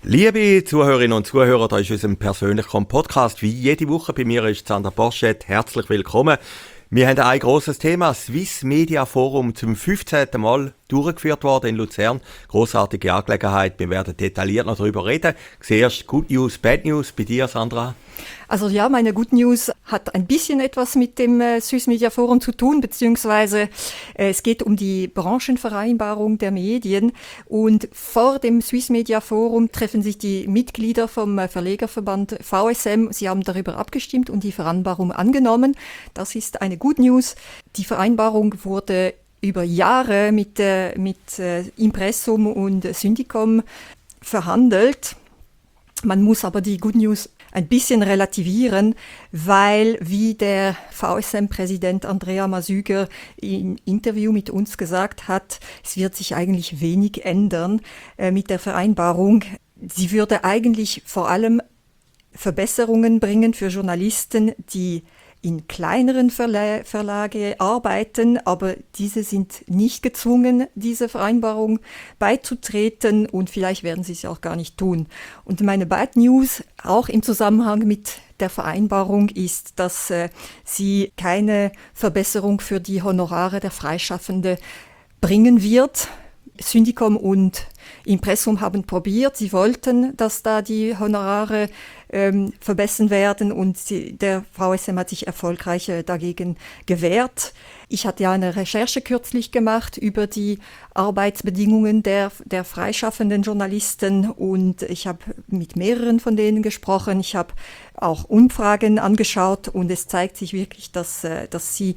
Liebe Zuhörerinnen und Zuhörer, da ist unser persönlicher Podcast. Wie jede Woche bei mir ist Sandra Borschett. Herzlich willkommen. Wir haben ein grosses Thema, Swiss Media Forum, zum 15. Mal durchgeführt worden in Luzern. Grossartige Angelegenheit, wir werden detailliert noch darüber reden. Zuerst Good News, Bad News bei dir, Sandra. Also ja, meine Good News hat ein bisschen etwas mit dem Swiss Media Forum zu tun, beziehungsweise es geht um die Branchenvereinbarung der Medien. Und vor dem Swiss Media Forum treffen sich die Mitglieder vom Verlegerverband VSM. Sie haben darüber abgestimmt und die Vereinbarung angenommen. Das ist eine Good News. Die Vereinbarung wurde über Jahre mit Impressum und Syndicom verhandelt. Man muss aber die Good News ein bisschen relativieren, weil, wie der VSM-Präsident Andrea Masüger im Interview mit uns gesagt hat, es wird sich eigentlich wenig ändern mit der Vereinbarung. Sie würde eigentlich vor allem Verbesserungen bringen für Journalisten, die in kleineren Verlage arbeiten, aber diese sind nicht gezwungen, dieser Vereinbarung beizutreten und vielleicht werden sie es auch gar nicht tun. Und meine Bad News, auch im Zusammenhang mit der Vereinbarung, ist, dass sie keine Verbesserung für die Honorare der Freischaffenden bringen wird. Syndicom und Impressum haben probiert, sie wollten, dass da die Honorare verbessern werden und der VSM hat sich erfolgreich dagegen gewehrt. Ich hatte ja eine Recherche kürzlich gemacht über die Arbeitsbedingungen der freischaffenden Journalisten und ich habe mit mehreren von denen gesprochen. Ich habe auch Umfragen angeschaut und es zeigt sich wirklich, dass sie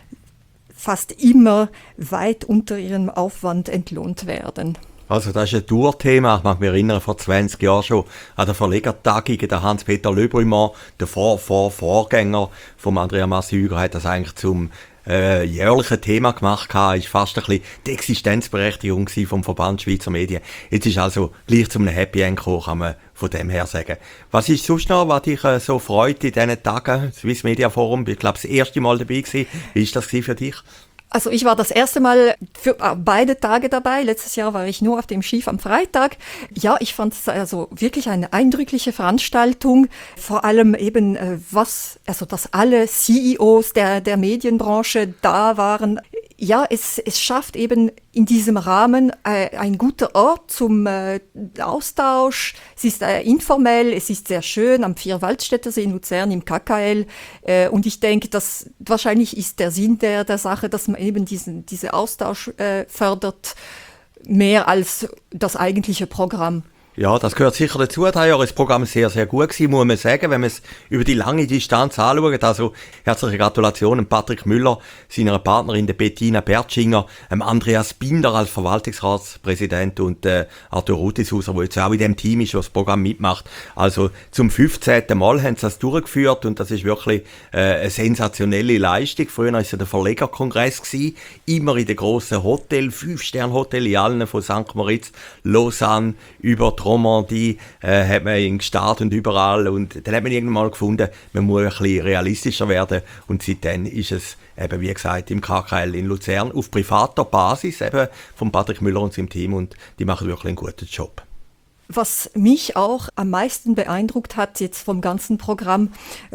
fast immer weit unter ihrem Aufwand entlohnt werden. Also das ist ein Tourthema. Ich mag mich erinnern, vor 20 Jahren schon an der Verlegertagung, der Hans-Peter Lebrümann, der Vorgänger von Andrea Masüger, hat das eigentlich zum jährlichen Thema gemacht. Ist fast ein bisschen die Existenzberechtigung vom Verband Schweizer Medien. Jetzt ist also gleich zu einem Happy End gekommen, kann man von dem her sagen. Was ist sonst noch, was dich so freut in diesen Tagen? Swiss Media Forum, ich glaube, das erste Mal dabei gewesen. Wie war das für dich? Also ich war das erste Mal für beide Tage dabei. Letztes Jahr war ich nur auf dem Schiff am Freitag. Ja, ich fand es also wirklich eine eindrückliche Veranstaltung. Vor allem eben, dass alle CEOs der Medienbranche da waren. Ja, es schafft eben in diesem Rahmen ein guter Ort zum Austausch. Es ist informell, es ist sehr schön am Vierwaldstättersee in Luzern im KKL. Und ich denke, dass wahrscheinlich ist der Sinn der Sache, dass man eben diese Austausch fördert, mehr als das eigentliche Programm. Ja, das gehört sicher dazu. Das Jahr ist das Programm sehr, sehr gut gewesen, muss man sagen, wenn man es über die lange Distanz anschaut. Also herzliche Gratulation Patrick Müller, seiner Partnerin der Bettina Bertschinger, Andreas Binder als Verwaltungsratspräsident und Arthur Rutishauser, der jetzt auch in dem Team ist, der das Programm mitmacht. Also zum 15. Mal haben sie das durchgeführt und das ist wirklich eine sensationelle Leistung. Früher war es ja der Verlegerkongress gewesen, immer in den grossen Hotels, 5-Sterne-Hotel in allen, von St. Moritz, Lausanne, über die Romandie hat man ihn gestartet und überall. Und dann hat man irgendwann mal gefunden, man muss ein bisschen realistischer werden. Und seitdem ist es eben, wie gesagt, im KKL in Luzern auf privater Basis eben von Patrick Müller und seinem Team. Und die machen wirklich einen guten Job. Was mich auch am meisten beeindruckt hat, jetzt vom ganzen Programm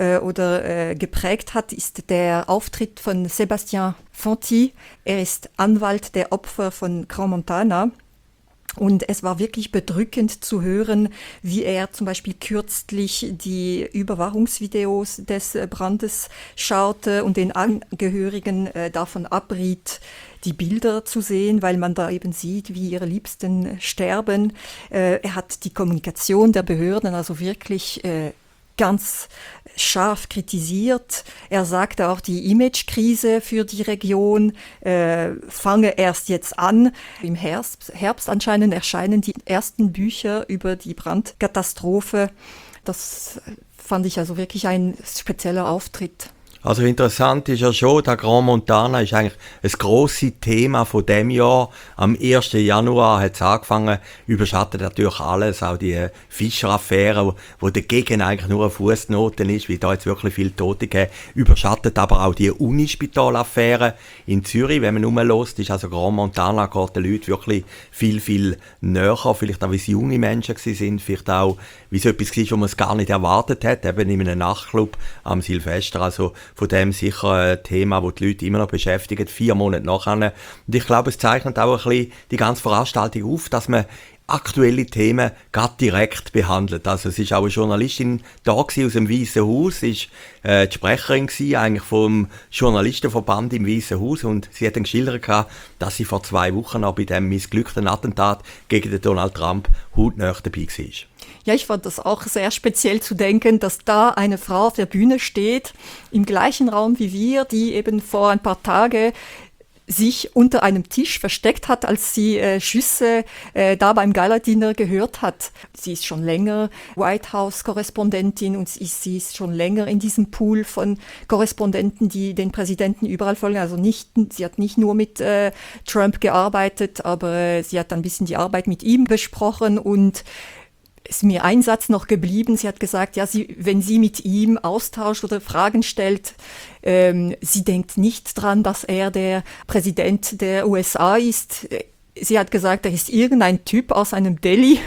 geprägt hat, ist der Auftritt von Sébastien Fonty. Er ist Anwalt der Opfer von Crans-Montana. Und es war wirklich bedrückend zu hören, wie er zum Beispiel kürzlich die Überwachungsvideos des Brandes schaute und den Angehörigen davon abriet, die Bilder zu sehen, weil man da eben sieht, wie ihre Liebsten sterben. Er hat die Kommunikation der Behörden also wirklich ganz scharf kritisiert. Er sagte auch, die Imagekrise für die Region fange erst jetzt an. Im Herbst anscheinend erscheinen die ersten Bücher über die Brandkatastrophe. Das fand ich also wirklich ein spezieller Auftritt. Also interessant ist ja schon, der Grand Montana ist eigentlich ein grosses Thema von dem Jahr. Am 1. Januar hat es angefangen, überschattet natürlich alles, auch die Fischer-Affäre, wo dagegen eigentlich nur eine Fußnote ist, wie da jetzt wirklich viele Tote gegeben, überschattet aber auch die Unispital-Affäre in Zürich. Wenn man rumhört, ist also Grand Montana geht den Leuten wirklich viel, viel näher, vielleicht auch wie es junge Menschen sind, vielleicht auch wie es etwas war, wo man es gar nicht erwartet hat, eben in einem Nachtclub am Silvester, also von dem sicher ein Thema, das die Leute immer noch beschäftigt, 4 Monate nachher. Und ich glaube, es zeichnet auch ein bisschen die ganze Veranstaltung auf, dass man aktuelle Themen gerade direkt behandelt. Also es ist auch eine Journalistin da gewesen aus dem Weißen Haus, ist die Sprecherin gewesen, eigentlich vom Journalistenverband im Weißen Haus, und sie hat dann geschildert, dass sie vor 2 Wochen noch bei dem missglückten Attentat gegen den Donald Trump hautnah dabei war. Ja, ich fand das auch sehr speziell zu denken, dass da eine Frau auf der Bühne steht, im gleichen Raum wie wir, die eben vor ein paar Tagen sich unter einem Tisch versteckt hat, als sie Schüsse da beim Gala-Dinner gehört hat. Sie ist schon länger White House-Korrespondentin und sie ist schon länger in diesem Pool von Korrespondenten, die den Präsidenten überall folgen. Also sie hat nicht nur mit Trump gearbeitet, aber sie hat ein bisschen die Arbeit mit ihm besprochen, und ist mir ein Satz noch geblieben. Sie hat gesagt, ja, wenn sie mit ihm austauscht oder Fragen stellt, sie denkt nicht dran, dass er der Präsident der USA ist. Sie hat gesagt, er ist irgendein Typ aus einem Deli.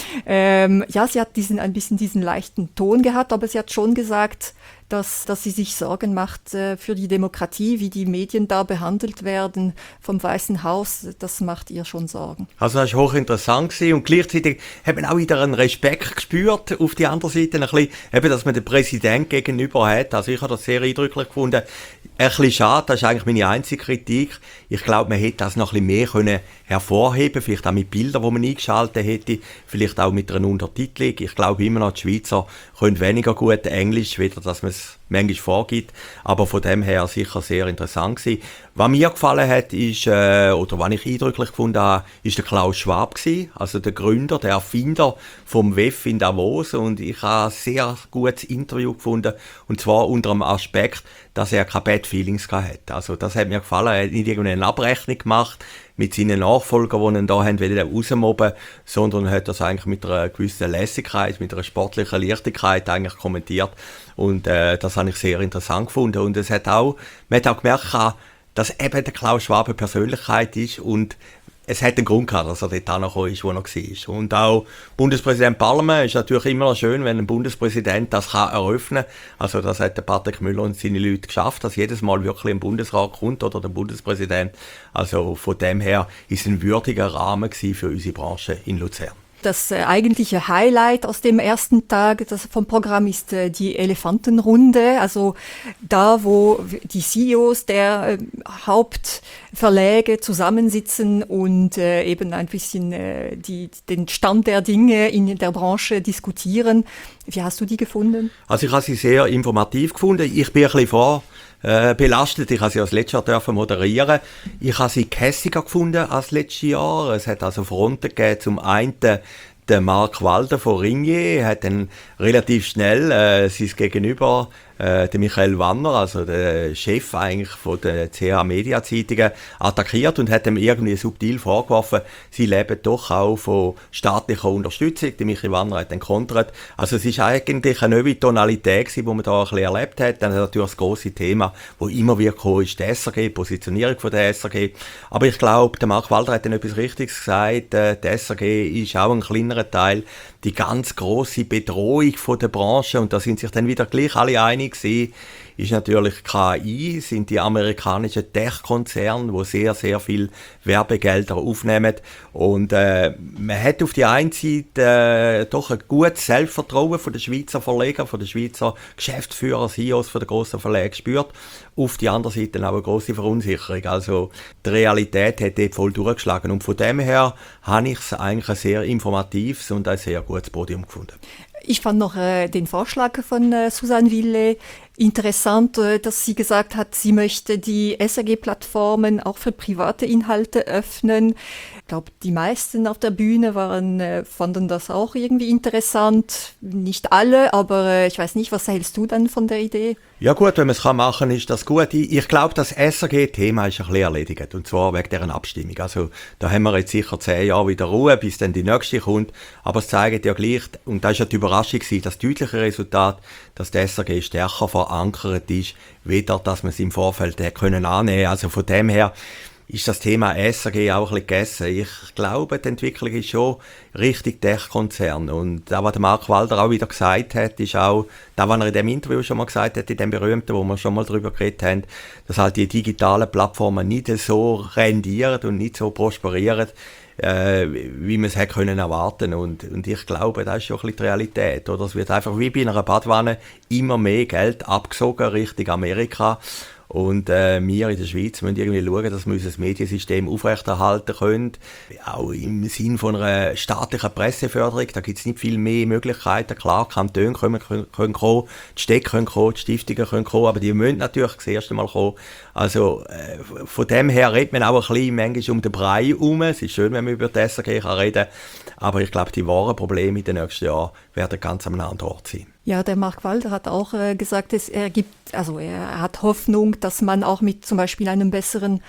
Ja, sie hat ein bisschen diesen leichten Ton gehabt, aber sie hat schon gesagt, dass sie sich Sorgen macht für die Demokratie, wie die Medien da behandelt werden vom Weißen Haus. Das macht ihr schon Sorgen. Also das war hochinteressant gewesen, und gleichzeitig hat man auch wieder einen Respekt gespürt auf die andere Seite, ein bisschen, eben, dass man den Präsidenten gegenüber hat. Also ich habe das sehr eindrücklich gefunden. Ein bisschen schade, das ist eigentlich meine einzige Kritik. Ich glaube, man hätte das noch ein bisschen mehr hervorheben, vielleicht auch mit Bildern, die man eingeschaltet hätte, vielleicht auch mit einer Untertitelung. Ich glaube immer noch, die Schweizer können weniger gut Englisch, weder dass man es manchmal vorgibt, aber von dem her sicher sehr interessant gewesen. Was mir gefallen hat, ist, oder was ich eindrücklich gefunden habe, ist der Klaus Schwab gewesen, also der Gründer, der Erfinder vom WEF in Davos, und ich habe ein sehr gutes Interview gefunden, und zwar unter dem Aspekt, dass er keine Bad Feelings hatte. Also das hat mir gefallen, er hat nicht irgendeine Abrechnung gemacht mit seinen Nachfolgern, die ihn da haben rausmobben, sondern hat das eigentlich mit einer gewissen Lässigkeit, mit einer sportlichen Leichtigkeit eigentlich kommentiert, und das habe ich sehr interessant gefunden, und man hat auch gemerkt, dass eben der Klaus Schwab eine Persönlichkeit ist, und es hat einen Grund gehabt, dass er dort angekommen ist, wo er war. Und auch Bundespräsident Parlement ist natürlich immer noch schön, wenn ein Bundespräsident das kann eröffnen kann. Also das hat der Patrick Müller und seine Leute geschafft, dass jedes Mal wirklich ein Bundesrat kommt oder der Bundespräsident. Also von dem her ist es ein würdiger Rahmen für unsere Branche in Luzern. Das eigentliche Highlight aus dem ersten Tag vom Programm ist die Elefantenrunde, also da, wo die CEOs der Hauptverlage zusammensitzen und eben ein bisschen den Stand der Dinge in der Branche diskutieren. Wie hast du die gefunden? Also ich habe sie sehr informativ gefunden. Ich bin ein bisschen belastet. Ich habe sie als letztes Jahr moderieren. Ich habe sie kässiger gefunden als letztes Jahr. Es hat also Fronten gegeben. Zum einen der Marc Walder von Ringier hat dann relativ schnell sein Gegenüber, der Michael Wanner, also der Chef eigentlich von der CH Media Zeitungen, attackiert und hat ihm irgendwie subtil vorgeworfen, sie leben doch auch von staatlicher Unterstützung. Der Michael Wanner hat dann kontert. Also es ist eigentlich eine neue Tonalität gewesen, die man da ein bisschen erlebt hat. Dann natürlich das grosse Thema, das immer wieder kam, ist die SRG, die Positionierung von der SRG. Aber ich glaube, der Marc Walder hat dann etwas Richtiges gesagt. Die SRG ist auch ein kleinerer Teil. Die ganz grosse Bedrohung von der Branche, und da sind sich dann wieder gleich alle einig gewesen, ist natürlich KI, sind die amerikanischen Tech-Konzerne, die sehr, sehr viel Werbegelder aufnehmen. Und man hat auf die einen Seite doch ein gutes Selbstvertrauen von den Schweizer Verlegern, von den Schweizer Geschäftsführer, CEOs von den grossen Verlagen gespürt. Auf die andere Seite auch eine grosse Verunsicherung. Also die Realität hat dort voll durchgeschlagen. Und von dem her habe ich es eigentlich ein sehr informatives und ein sehr gutes Podium gefunden. Ich fand noch den Vorschlag von Susanne Wille interessant, dass sie gesagt hat, sie möchte die SRG-Plattformen auch für private Inhalte öffnen. Ich glaube, die meisten auf der Bühne fanden das auch irgendwie interessant. Nicht alle, aber ich weiß nicht, was hältst du dann von der Idee? Ja gut, wenn man es machen kann, ist das gut. Ich glaube, das SRG-Thema ist ein bisschen erledigt, und zwar wegen deren Abstimmung. Also da haben wir jetzt sicher 10 Jahre wieder Ruhe, bis dann die nächste kommt. Aber es zeigt ja gleich, und das ist ja die Überraschung gewesen, das deutliche Resultat, dass der SRG stärker verankert ist, weder dass man es im Vorfeld annehmen konnte. Also von dem her ist das Thema SRG auch ein bisschen gegessen. Ich glaube, die Entwicklung ist schon richtig Tech-Konzern. Und das, was der Mark Walder auch wieder gesagt hat, ist auch, das, was er in dem Interview schon mal gesagt hat, in dem berühmten, wo wir schon mal drüber geredet haben, dass halt die digitalen Plattformen nicht so rendieren und nicht so prosperieren, wie man es hätte können erwarten. Und ich glaube, das ist schon ein bisschen die Realität. Oder? Es wird einfach wie bei einer Badwanne immer mehr Geld abgesogen Richtung Amerika. Und wir in der Schweiz müssen irgendwie schauen, dass wir unser Mediensystem aufrechterhalten können. Auch im Sinn von einer staatlichen Presseförderung, da gibt es nicht viel mehr Möglichkeiten. Klar, Kantone können kommen, die Städte können kommen, die Stiftungen können kommen, aber die müssen natürlich das erste Mal kommen. Also von dem her redet man auch ein bisschen manchmal um den Brei herum. Es ist schön, wenn man über das SRG reden kann, aber ich glaube, die wahren Probleme in den nächsten Jahren werden ganz am anderen Ort sein. Ja, der Mark Walder hat auch gesagt, er hat Hoffnung, dass man auch mit zum Beispiel einem besseren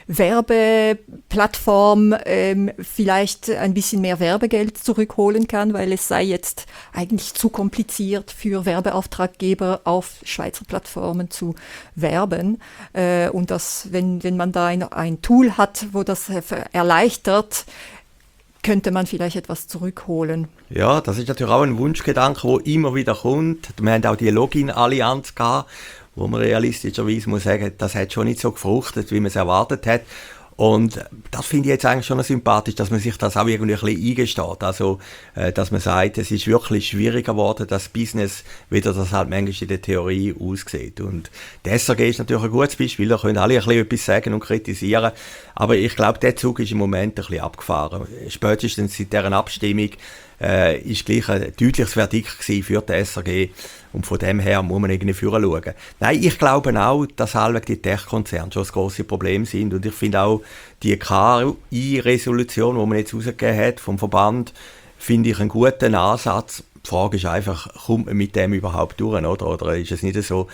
Werbeplattform vielleicht ein bisschen mehr Werbegeld zurückholen kann, weil es sei jetzt eigentlich zu kompliziert für Werbeauftraggeber auf Schweizer Plattformen zu werben. Und dass, wenn man da ein Tool hat, wo das erleichtert, könnte man vielleicht etwas zurückholen. Ja, das ist natürlich auch ein Wunschgedanke, der immer wieder kommt. Wir haben auch die Login-Allianz gehabt, wo man realistischerweise muss sagen, das hat schon nicht so gefruchtet, wie man es erwartet hat. Und das finde ich jetzt eigentlich schon sympathisch, dass man sich das auch irgendwie ein bisschen eingesteht. Also, dass man sagt, es ist wirklich schwieriger geworden, das Business, wie das halt manchmal in der Theorie aussieht. Und der SRG ist natürlich ein gutes Beispiel, da können alle ein bisschen etwas sagen und kritisieren. Aber ich glaube, der Zug ist im Moment ein bisschen abgefahren. Spätestens seit deren Abstimmung ist gleich ein deutliches Verdikt gewesen für die SRG. Und von dem her muss man irgendwie führen schauen. Nein, ich glaube auch, dass allweg die Tech-Konzerne schon das grosse Problem sind. Und ich finde auch, die KI-Resolution, die man jetzt rausgegeben hat vom Verband, finde ich einen guten Ansatz. Die Frage ist einfach, kommt man mit dem überhaupt durch, oder? Oder ist es nicht so,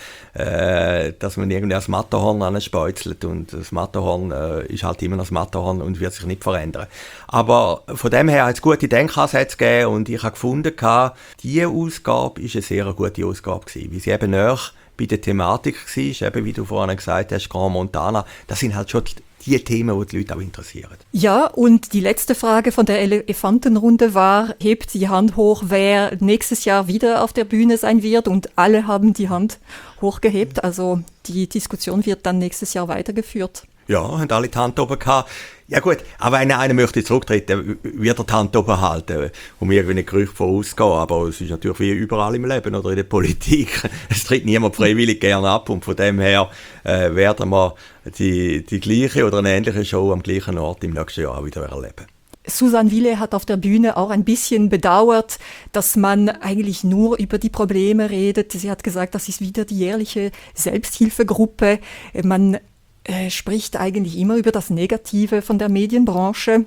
dass man irgendwie das Matterhorn anspeuzelt und das Matterhorn ist halt immer noch das Matterhorn und wird sich nicht verändern. Aber von dem her hat es gute Denkansätze gegeben und ich habe gefunden, diese Ausgabe ist eine sehr gute Ausgabe gewesen, weil sie eben näher bei der Thematik war, eben wie du vorhin gesagt hast, Grand Montana. Das sind halt schon die Themen, die die Leute auch interessieren. Ja, und die letzte Frage von der Elefantenrunde war, hebt die Hand hoch, wer nächstes Jahr wieder auf der Bühne sein wird, und alle haben die Hand hochgehebt. Also die Diskussion wird dann nächstes Jahr weitergeführt. Ja, haben alle die Hand oben gehabt. Ja gut, aber wenn einer möchte zurücktreten, wird er die Hand oben halten, um irgendwie ein Gerücht vorausgehen. Aber es ist natürlich wie überall im Leben oder in der Politik. Es tritt niemand freiwillig gerne ab und von dem her werden wir die gleiche oder eine ähnliche Show am gleichen Ort im nächsten Jahr auch wieder erleben. Susanne Wille hat auf der Bühne auch ein bisschen bedauert, dass man eigentlich nur über die Probleme redet. Sie hat gesagt, das ist wieder die jährliche Selbsthilfegruppe. Man spricht eigentlich immer über das Negative von der Medienbranche.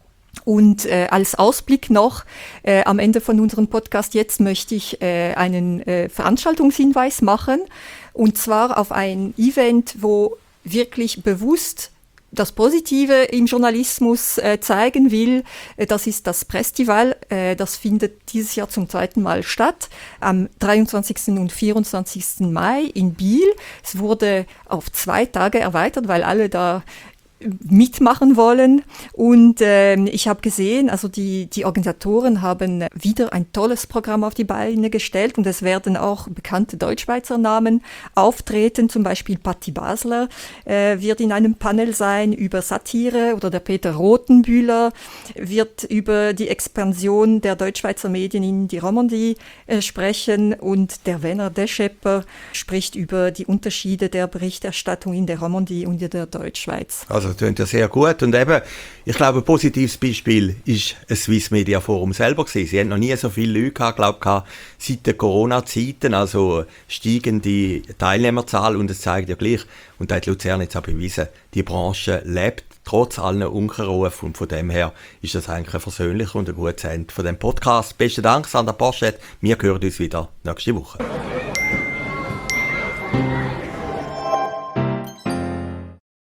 Und als Ausblick noch, am Ende von unserem Podcast jetzt möchte ich einen Veranstaltungshinweis machen. Und zwar auf ein Event, wo wirklich bewusst das Positive im Journalismus zeigen will. Das ist das Prestival. Das findet dieses Jahr zum 2. Mal statt, am 23. und 24. Mai in Biel. Es wurde auf 2 Tage erweitert, weil alle da mitmachen wollen. Und ich habe gesehen, also die Organisatoren haben wieder ein tolles Programm auf die Beine gestellt und es werden auch bekannte Deutschschweizer Namen auftreten, zum Beispiel Patti Basler wird in einem Panel sein über Satire, oder der Peter Rothenbühler wird über die Expansion der Deutschschweizer Medien in die Romandie sprechen, und der Werner Deschepper spricht über die Unterschiede der Berichterstattung in der Romandie und in der Deutschschweiz. Also das klingt ja sehr gut. Und eben, ich glaube, ein positives Beispiel ist ein Swiss Media Forum selber gewesen. Sie haben noch nie so viele Leute gehabt, glaube ich, seit den Corona-Zeiten, also steigende Teilnehmerzahl. Und es zeigt ja gleich, und da hat Luzern jetzt auch bewiesen, die Branche lebt trotz allen Unkenrufen. Und von dem her ist das eigentlich ein versöhnlicher und ein gutes Ende von dem Podcast. Besten Dank, Sandra Porchet. Wir hören uns wieder nächste Woche.